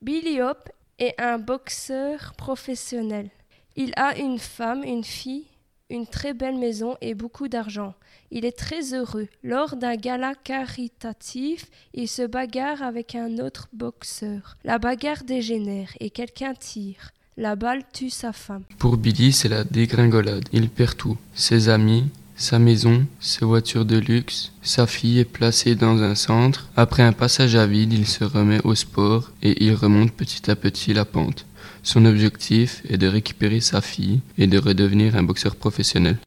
Billy Hope est un boxeur professionnel. Il a une femme, une fille, une très belle maison et beaucoup d'argent. Il est très heureux. Lors d'un gala caritatif, il se bagarre avec un autre boxeur. La bagarre dégénère et quelqu'un tire. La balle tue sa femme. Pour Billy, c'est la dégringolade. Il perd tout. Ses amis, sa maison, ses voitures de luxe. Sa fille est placée dans un centre. Après un passage à vide, il se remet au sport et il remonte petit à petit la pente. Son objectif est de récupérer sa fille et de redevenir un boxeur professionnel.